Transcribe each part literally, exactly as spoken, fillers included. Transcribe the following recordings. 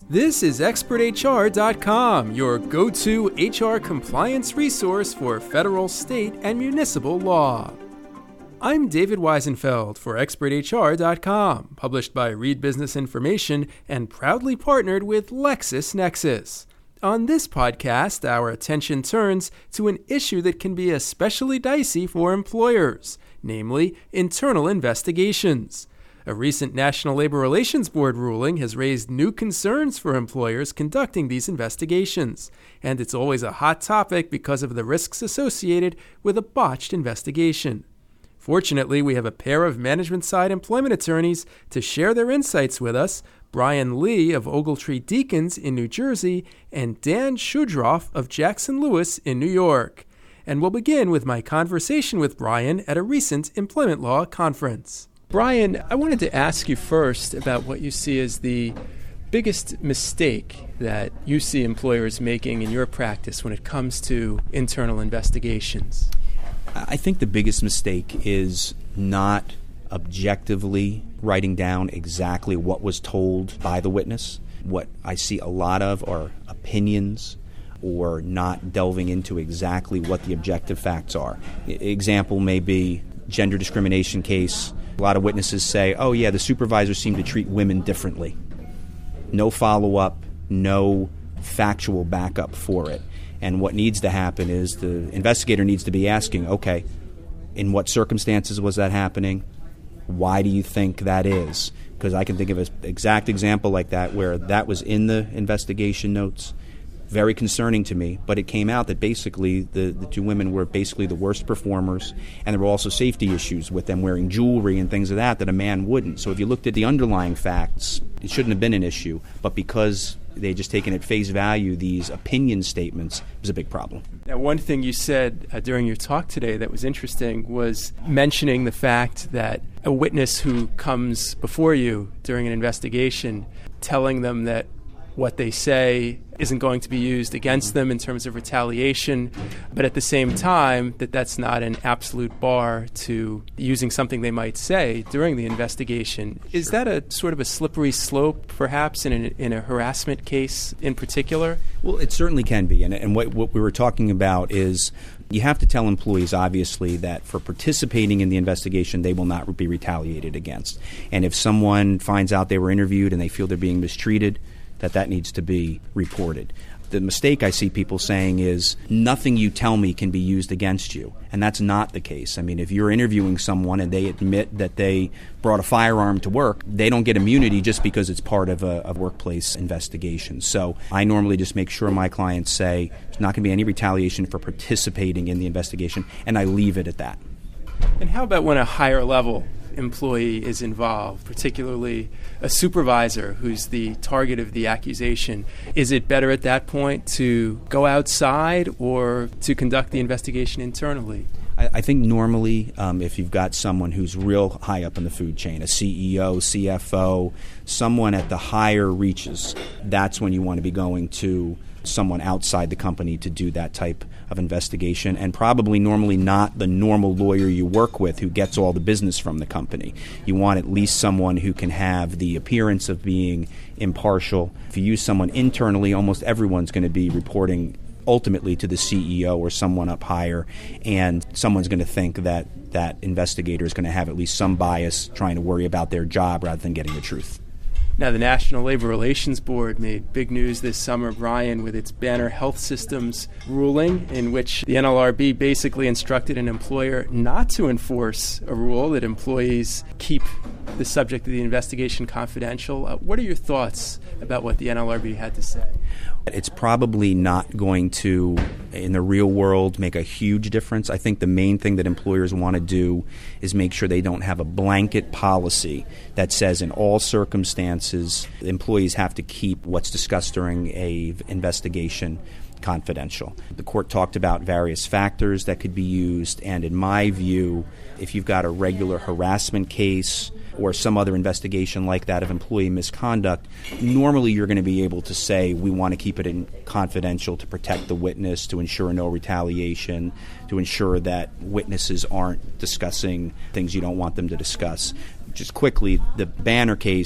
This is expert H R dot com, your go-to H R compliance resource for federal, state, and municipal law. I'm David Weisenfeld for expert H R dot com, published by Reed Business Information and proudly partnered with LexisNexis. On this podcast, our attention turns to an issue that can be especially dicey for employers, namely internal investigations. A recent National Labor Relations Board ruling has raised new concerns for employers conducting these investigations, and it's always a hot topic because of the risks associated with a botched investigation. Fortunately, we have a pair of management-side employment attorneys to share their insights with us, Brian Lee of Ogletree Deacons in New Jersey and Dan Shudroff of Jackson Lewis in New York. And we'll begin with my conversation with Brian at a recent employment law conference. Brian, I wanted to ask you first about what you see as the biggest mistake that you see employers making in your practice when it comes to internal investigations. I think the biggest mistake is not objectively writing down exactly what was told by the witness. What I see a lot of are opinions or not delving into exactly what the objective facts are. Example may be gender discrimination case. A lot of witnesses say, oh yeah, the supervisors seem to treat women differently. No follow-up, no factual backup for it. And what needs to happen is the investigator needs to be asking, okay, in what circumstances was that happening? Why do you think that is? Because I can think of an exact example like that where that was in the investigation notes. Very concerning to me, but it came out that basically the, the two women were basically the worst performers, and there were also safety issues with them wearing jewelry and things of that that a man wouldn't. So if you looked at the underlying facts, it shouldn't have been an issue, but because they just taken at face value these opinion statements, it was a big problem. Now, one thing you said uh, during your talk today that was interesting was mentioning the fact that a witness who comes before you during an investigation, telling them that what they say isn't going to be used against them in terms of retaliation, but at the same time that that's not an absolute bar to using something they might say during the investigation. Is that a sort of a slippery slope, perhaps, in a, in a harassment case in particular? Well, it certainly can be, and, and what, what we were talking about is you have to tell employees, obviously, that for participating in the investigation, they will not be retaliated against. And if someone finds out they were interviewed and they feel they're being mistreated, that that needs to be reported. The mistake I see people saying is nothing you tell me can be used against you, and that's not the case. I mean, if you're interviewing someone and they admit that they brought a firearm to work, they don't get immunity just because it's part of a, a workplace investigation. So I normally just make sure my clients say there's not going to be any retaliation for participating in the investigation, and I leave it at that. And how about when a higher level employee is involved, particularly a supervisor who's the target of the accusation? Is it better at that point to go outside or to conduct the investigation internally? I, I think normally um, if you've got someone who's real high up in the food chain, a C E O, C F O, someone at the higher reaches, that's when you want to be going to someone outside the company to do that type of investigation, and probably normally not the normal lawyer you work with who gets all the business from the company. You want at least someone who can have the appearance of being impartial. If you use someone internally, almost everyone's going to be reporting ultimately to the C E O or someone up higher, and someone's going to think that that investigator is going to have at least some bias trying to worry about their job rather than getting the truth. Now, the National Labor Relations Board made big news this summer, Brian, with its Banner Health Systems ruling, in which the N L R B basically instructed an employer not to enforce a rule that employees keep the subject of the investigation confidential. Uh, what are your thoughts about what the N L R B had to say? It's probably not going to, in the real world, make a huge difference. I think the main thing that employers want to do is make sure they don't have a blanket policy that says in all circumstances employees have to keep what's discussed during a investigation confidential. The court talked about various factors that could be used, and in my view, if you've got a regular harassment case or some other investigation like that of employee misconduct, normally you're going to be able to say we want to keep it in confidential to protect the witness, to ensure no retaliation, to ensure that witnesses aren't discussing things you don't want them to discuss. Just quickly, the Banner case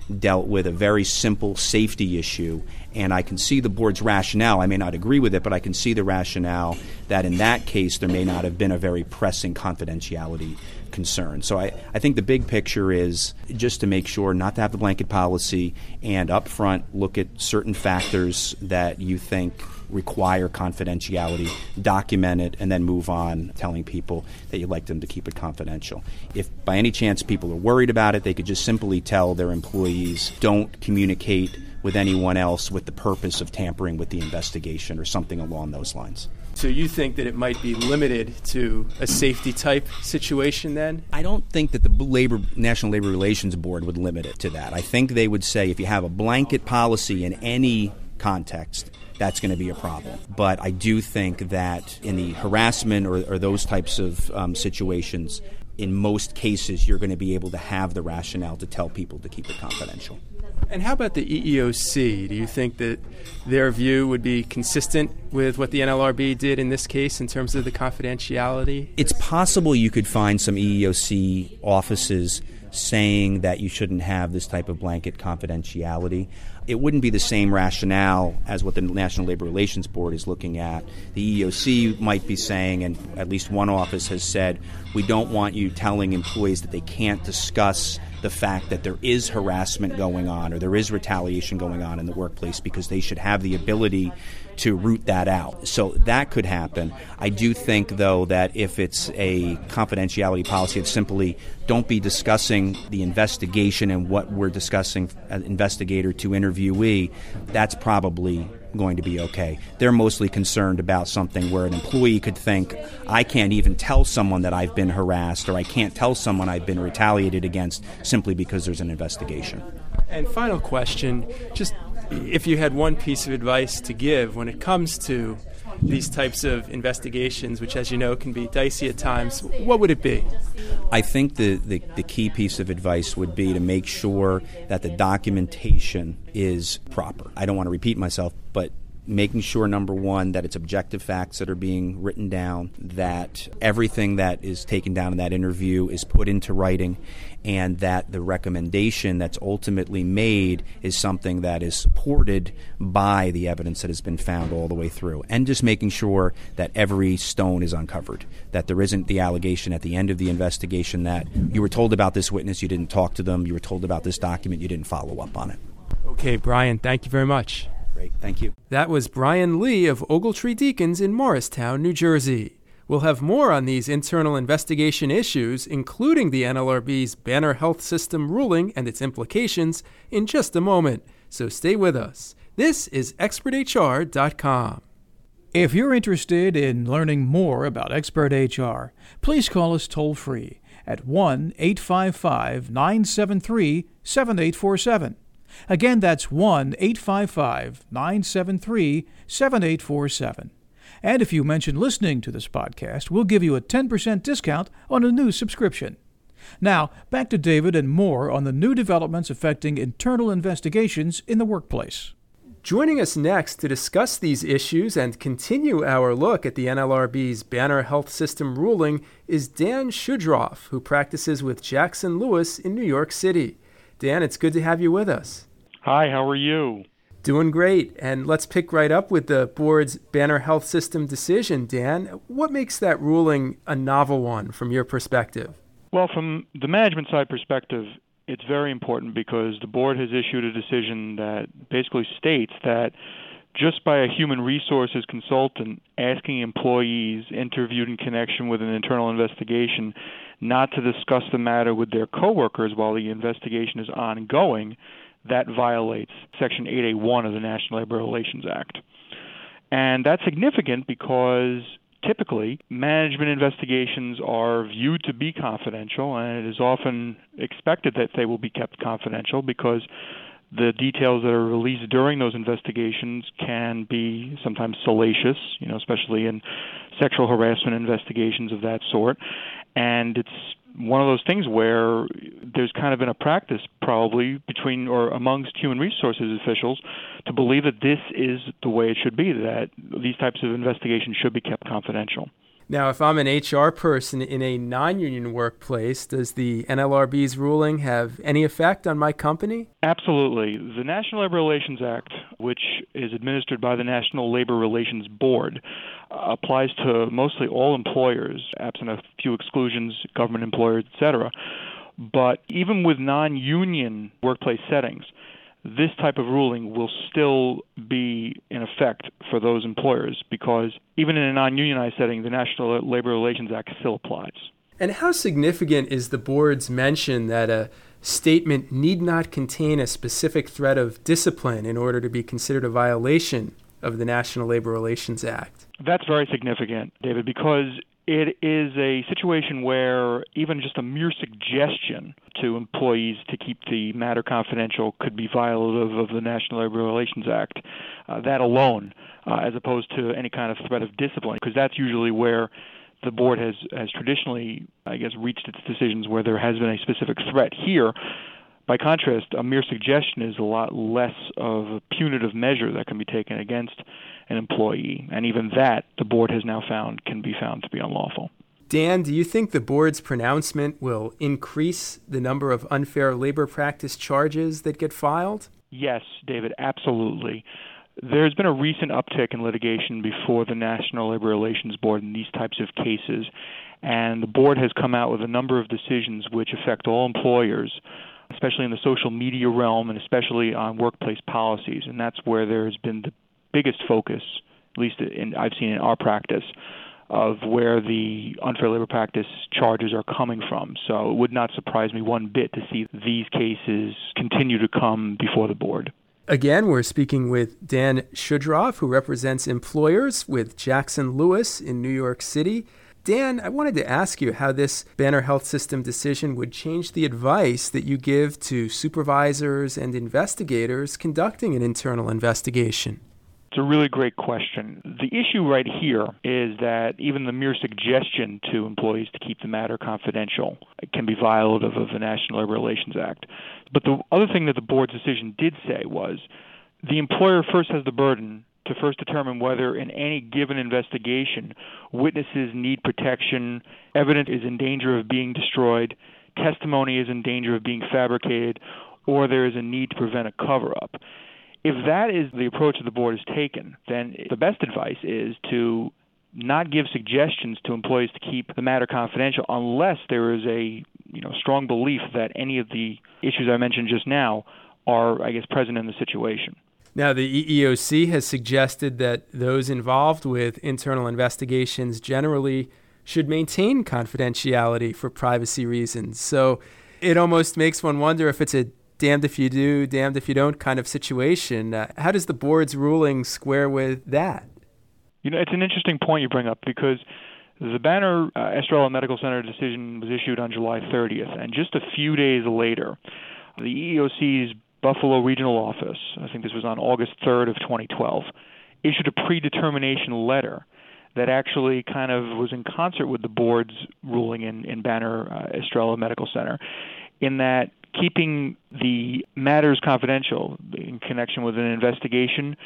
dealt with a very simple safety issue. And I can see the board's rationale. I may not agree with it, but I can see the rationale that in that case there may not have been a very pressing confidentiality concern. So I, I think the big picture is just to make sure not to have the blanket policy and up front look at certain factors that you think require confidentiality, document it, and then move on telling people that you'd like them to keep it confidential. If by any chance people are worried about it, they could just simply tell their employees, don't communicate with anyone else with the purpose of tampering with the investigation or something along those lines. So you think that it might be limited to a safety type situation then? I don't think that the Labor National Labor Relations Board would limit it to that. I think they would say if you have a blanket policy in any context, that's going to be a problem. But I do think that in the harassment or, or those types of um, situations, in most cases, you're going to be able to have the rationale to tell people to keep it confidential. And how about the E E O C? Do you think that their view would be consistent with what the N L R B did in this case in terms of the confidentiality? It's possible you could find some E E O C offices saying that you shouldn't have this type of blanket confidentiality. It wouldn't be the same rationale as what the National Labor Relations Board is looking at. The E E O C might be saying, and at least one office has said, we don't want you telling employees that they can't discuss the fact that there is harassment going on or there is retaliation going on in the workplace because they should have the ability to root that out. So that could happen. I do think, though, that if it's a confidentiality policy, it's simply don't be discussing the investigation and what we're discussing, an investigator to interviewee, that's probably going to be okay. They're mostly concerned about something where an employee could think, I can't even tell someone that I've been harassed or I can't tell someone I've been retaliated against simply because there's an investigation. And final question, just if you had one piece of advice to give when it comes to these types of investigations, which, as you know, can be dicey at times, what would it be? I think the, the, the key piece of advice would be to make sure that the documentation is proper. I don't want to repeat myself, but making sure, number one, that it's objective facts that are being written down, that everything that is taken down in that interview is put into writing, and that the recommendation that's ultimately made is something that is supported by the evidence that has been found all the way through. And just making sure that every stone is uncovered, that there isn't the allegation at the end of the investigation that you were told about this witness, you didn't talk to them, you were told about this document, you didn't follow up on it. Okay, Brian, thank you very much. Great, thank you. That was Brian Lee of Ogletree Deacons in Morristown, New Jersey. We'll have more on these internal investigation issues, including the N L R B's Banner Health System ruling and its implications, in just a moment. So stay with us. This is expert H R dot com. If you're interested in learning more about Expert H R, please call us toll-free at one eight five five, nine seven three, seven eight four seven. Again, that's one eight five five, nine seven three, seven eight four seven. And if you mention listening to this podcast, we'll give you a ten percent discount on a new subscription. Now, back to David and more on the new developments affecting internal investigations in the workplace. Joining us next to discuss these issues and continue our look at the N L R B's Banner Health System ruling is Dan Shudroff, who practices with Jackson Lewis in New York City. Dan, it's good to have you with us. Hi, how are you? Doing great. And let's pick right up with the board's Banner Health System decision. Dan, what makes that ruling a novel one from your perspective? Well, from the management side perspective, it's very important because the board has issued a decision that basically states that just by a human resources consultant asking employees interviewed in connection with an internal investigation not to discuss the matter with their coworkers while the investigation is ongoing, that violates Section eight A one of the National Labor Relations Act. And that's significant because typically management investigations are viewed to be confidential, and it is often expected that they will be kept confidential because the details that are released during those investigations can be sometimes salacious, you know, especially in sexual harassment investigations of that sort. And it's one of those things where there's kind of been a practice probably between or amongst human resources officials to believe that this is the way it should be, that these types of investigations should be kept confidential. Now, if I'm an H R person in a non-union workplace, does the N L R B's ruling have any effect on my company? Absolutely. The National Labor Relations Act, which is administered by the National Labor Relations Board, uh, applies to mostly all employers, absent a few exclusions, government employers, et cetera. But even with non-union workplace settings, this type of ruling will still be in effect for those employers because even in a non-unionized setting, the National Labor Relations Act still applies. And how significant is the board's mention that a statement need not contain a specific threat of discipline in order to be considered a violation of the National Labor Relations Act? That's very significant, David, because it is a situation where even just a mere suggestion to employees to keep the matter confidential could be violative of the National Labor Relations Act. Uh, that alone, uh, as opposed to any kind of threat of discipline, because that's usually where the board has, has traditionally, I guess, reached its decisions where there has been a specific threat. Here, by contrast, a mere suggestion is a lot less of a punitive measure that can be taken against an employee, and even that the board has now found can be found to be unlawful. Dan, do you think the board's pronouncement will increase the number of unfair labor practice charges that get filed? Yes, David, absolutely. There's been a recent uptick in litigation before the National Labor Relations Board in these types of cases, and the board has come out with a number of decisions which affect all employers, especially in the social media realm and especially on workplace policies, and that's where there's been the biggest focus, at least in, I've seen in our practice, of where the unfair labor practice charges are coming from. So it would not surprise me one bit to see these cases continue to come before the board. Again, we're speaking with Dan Shudroff, who represents employers with Jackson Lewis in New York City. Dan, I wanted to ask you how this Banner Health System decision would change the advice that you give to supervisors and investigators conducting an internal investigation. It's a really great question. The issue right here is that even the mere suggestion to employees to keep the matter confidential can be violative of the National Labor Relations Act. But the other thing that the board's decision did say was the employer first has the burden to first determine whether in any given investigation witnesses need protection, evidence is in danger of being destroyed, testimony is in danger of being fabricated, or there is a need to prevent a cover-up. If that is the approach that the board has taken, then the best advice is to not give suggestions to employees to keep the matter confidential unless there is a you know strong belief that any of the issues I mentioned just now are, I guess, present in the situation. Now, the E E O C has suggested that those involved with internal investigations generally should maintain confidentiality for privacy reasons. So it almost makes one wonder if it's a damned if you do, damned if you don't kind of situation. Uh, how does the board's ruling square with that? You know, it's an interesting point you bring up because the Banner uh, Estrella Medical Center decision was issued on July thirtieth, and just a few days later, the E E O C's Buffalo Regional Office, I think this was on August third of twenty twelve, issued a predetermination letter that actually kind of was in concert with the board's ruling in, in Banner uh, Estrella Medical Center, in that keeping the matters confidential in connection with an investigation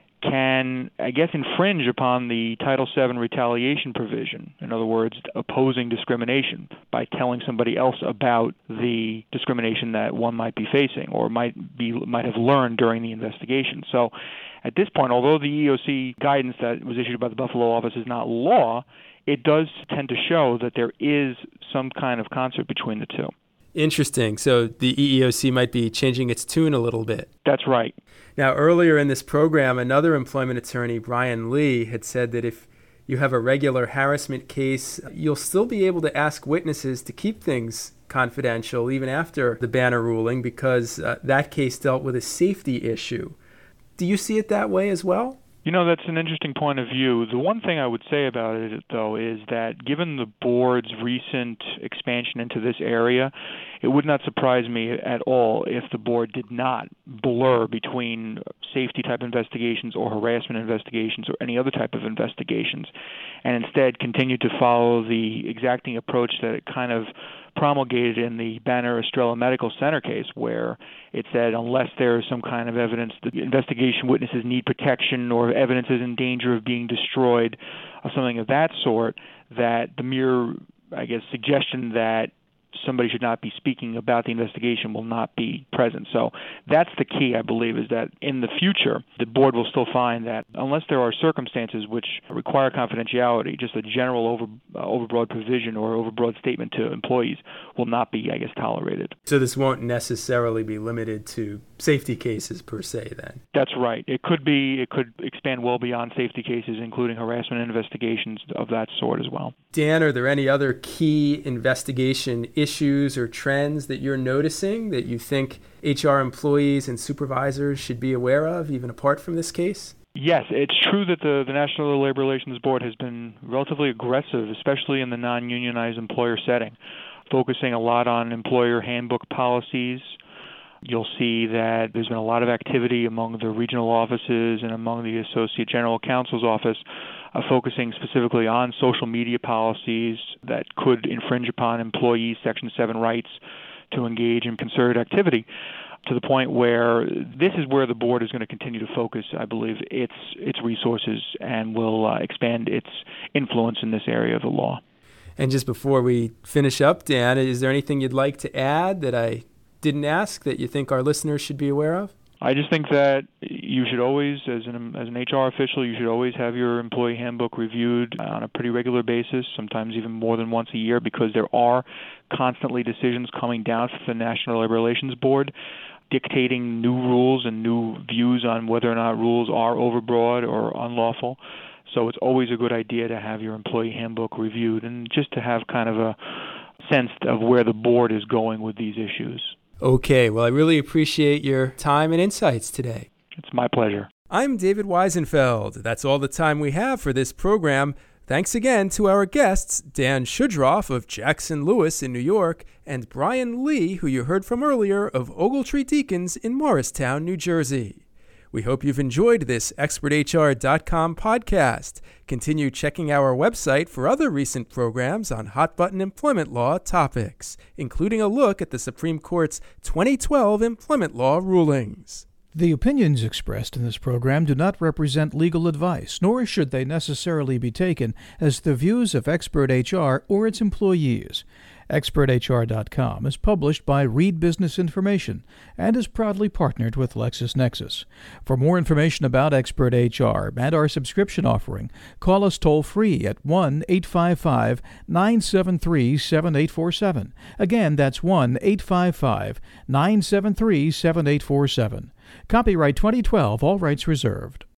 can, I guess, infringe upon the Title seven retaliation provision. In other words, opposing discrimination by telling somebody else about the discrimination that one might be facing or might be might have learned during the investigation. So at this point, although the E E O C guidance that was issued by the Buffalo office is not law, it does tend to show that there is some kind of concert between the two. Interesting. So the E E O C might be changing its tune a little bit. That's right. Now, earlier in this program, another employment attorney, Brian Lee, had said that if you have a regular harassment case, you'll still be able to ask witnesses to keep things confidential even after the Banner ruling because uh, that case dealt with a safety issue. Do you see it that way as well? You know, that's an interesting point of view. The one thing I would say about it, though, is that given the board's recent expansion into this area, it would not surprise me at all if the board did not blur between safety-type investigations or harassment investigations or any other type of investigations, and instead continue to follow the exacting approach that it kind of promulgated in the Banner Estrella Medical Center case, where it said unless there is some kind of evidence that investigation witnesses need protection or evidence is in danger of being destroyed or something of that sort, that the mere, I guess, suggestion that somebody should not be speaking about the investigation will not be present. So that's the key, I believe, is that in the future, the board will still find that unless there are circumstances which require confidentiality, just a general over, uh, overbroad provision or overbroad statement to employees will not be, I guess, tolerated. So this won't necessarily be limited to safety cases per se then? That's right. It could be, it could expand well beyond safety cases, including harassment investigations of that sort as well. Dan, are there any other key investigation issues or trends that you're noticing that you think H R employees and supervisors should be aware of, even apart from this case? Yes, it's true that the, the National Labor Relations Board has been relatively aggressive, especially in the non-unionized employer setting, focusing a lot on employer handbook policies. You'll see that there's been a lot of activity among the regional offices and among the Associate General Counsel's office, uh, focusing specifically on social media policies that could infringe upon employees' Section seven rights to engage in concerted activity, to the point where this is where the board is going to continue to focus, I believe, its its resources and will uh, expand its influence in this area of the law. And just before we finish up, Dan, is there anything you'd like to add that I didn't ask that you think our listeners should be aware of? I just think that you should always, as an as an H R official, you should always have your employee handbook reviewed on a pretty regular basis, sometimes even more than once a year, because there are constantly decisions coming down from the National Labor Relations Board dictating new rules and new views on whether or not rules are overbroad or unlawful. So it's always a good idea to have your employee handbook reviewed and just to have kind of a sense of where the board is going with these issues. Okay, well, I really appreciate your time and insights today. It's my pleasure. I'm David Weisenfeld. That's all the time we have for this program. Thanks again to our guests, Dan Shudroff of Jackson Lewis in New York, and Brian Lee, who you heard from earlier, of Ogletree Deacons in Morristown, New Jersey. We hope you've enjoyed this expert H R dot com podcast. Continue checking our website for other recent programs on hot-button employment law topics, including a look at the Supreme Court's twenty twelve employment law rulings. The opinions expressed in this program do not represent legal advice, nor should they necessarily be taken as the views of Expert H R or its employees. expert H R dot com is published by Reed Business Information and is proudly partnered with LexisNexis. For more information about Expert H R and our subscription offering, call us toll-free at one eight five five, nine seven three, seven eight four seven. Again, that's one eight five five, nine seven three, seven eight four seven. Copyright twenty twelve, all rights reserved.